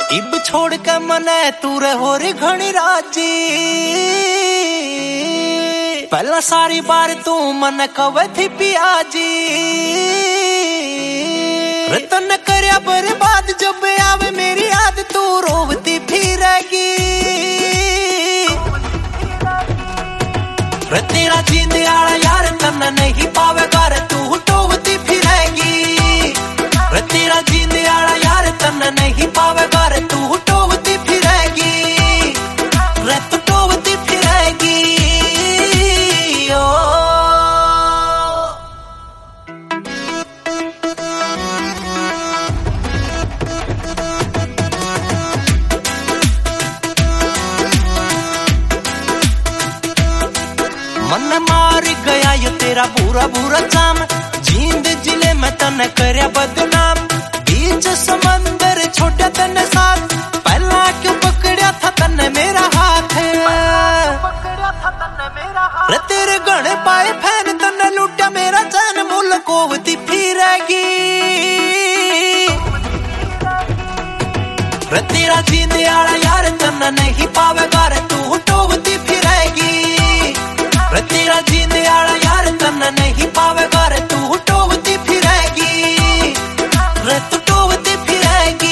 इब छोड़ के मने तू रहो रे घणी राजी। पहला सारी बार तू मन कवे थी पियाजी। रतन करया बर्बाद जब आवे मेरी याद तू रोवती फिरेगी। तेरा जींदे आला यार तन नहीं पावेगा रे तू टोवती फिरेगी। तेरा जींदे आला यार तन नहीं पावेगा रे तू टोवती फिरेगी। रे तू टोवती फिरेगी। मन मार गया ये तेरा बुरा बुरा जाम। जींद जिले में तने करया बदनाम। बीच समंदर छोटा तने साथ। पहला क्यों पकड़या था तने मेरा हाथ। रे तेरे गणे पाए फैन तने लूटा मेरा चैन मुल कोवती फिरेगी। रे तेरा जींदे आला यार तने नहीं पावेगा रे तू टोवती फिरेगी। तेरा जींदे आला यार तन नहीं पावेगा रे तू टोवती फिरेगी। रे तू टोवती फिरेगी।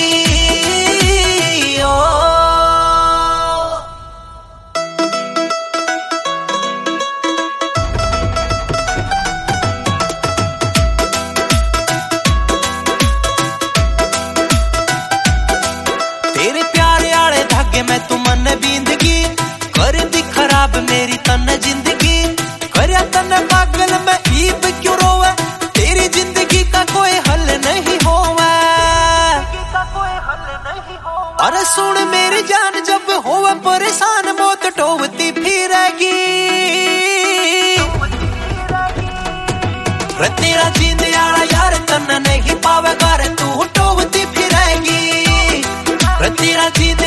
तेरे प्यारे आले धागे में तू मन बींदगी। कर दी खराब मेरी तन जिंदगी। करया तने पागल में ईब क्यों रोवे। तेरी जिंदगी का कोई हल नहीं होवे। अरे सुन मेरी जान जब होवे परेशान मौत टोवती फिरेगी। रे तेरा जींदे आला यार तन नहीं पावेगा रे तू टोवती फिरेगी। रे तेरा जींदे